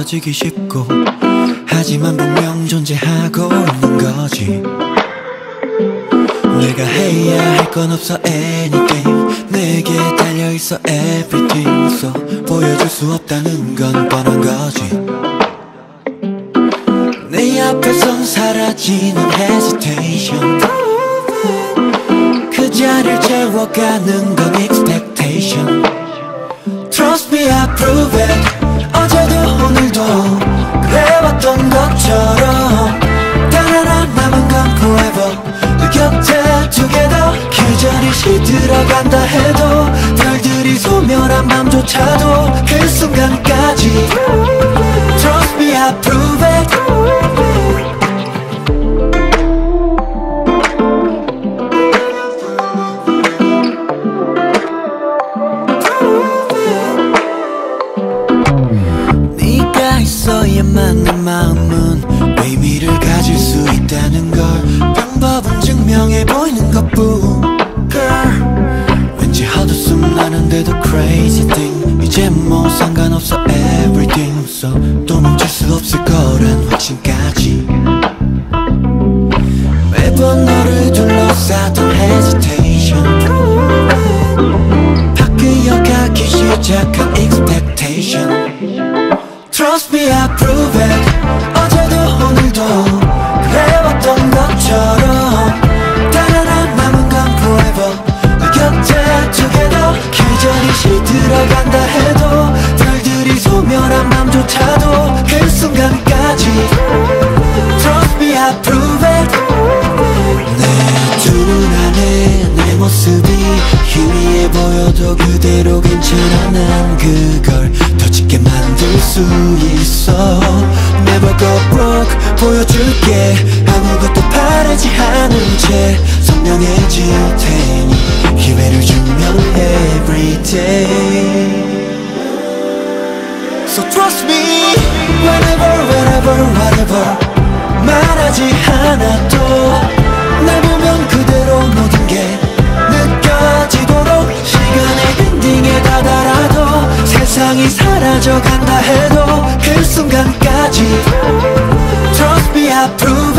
헤어지기 쉽고 하지만 분명 존재하고 있는 거지. 내가 해야 할 건 없어 anything, 내게 달려있어 everything. So 보여줄 수 없다는 건 뻔한 거지. 내 앞에선 사라지는 hesitation, 그 자리를 채워가는 건 expectation. Trust me, I prove it. 어제도 오늘도 그래왔던 것처럼 단 하나 남은 건 forever. 그 곁에 together. 그 자리 시들어간다 해도 별들이 소멸한 맘조차도 그 순간까지 Trust me, I prove it. 네가 있어야만 내 마음은 의미를 가질 수 있다는 걸 방법은 증명해 보이는 것뿐. Girl, 왠지 헛웃음 나는데도 crazy thing. 이제 뭐 상관없어 everything. So 또 멈출 수 없을 거란 확신까지. 매번 너를 둘러싸던 hesitation, 바뀌어가기 시작한 expectation. Trust me, I prove it. 어제도 오늘도 그래왔던 것처럼 단 하나 남은 건 forever. 그 곁에 together. 그 자리 시들어간다 해도 별들이 소멸한 맘조차도 그 순간까지 Trust me, I prove it. 내 두 눈 안에 내 모습이 희미해 보여도 그대로 괜찮아. 난 그걸 더 짙게 만들 수 있어. Never go broke. 보여줄게. 아무것도 바라지 않은 채 선명해질 테니 기회를 주면 every day. So trust me. Whenever, wherever, whatever 말하지 않아도 날 보면 그대로 모든 게 느껴지도록 시간의 엔딩에 다다라도 세상이 사라져간다 해도 그 순간까지 Trust me, I prove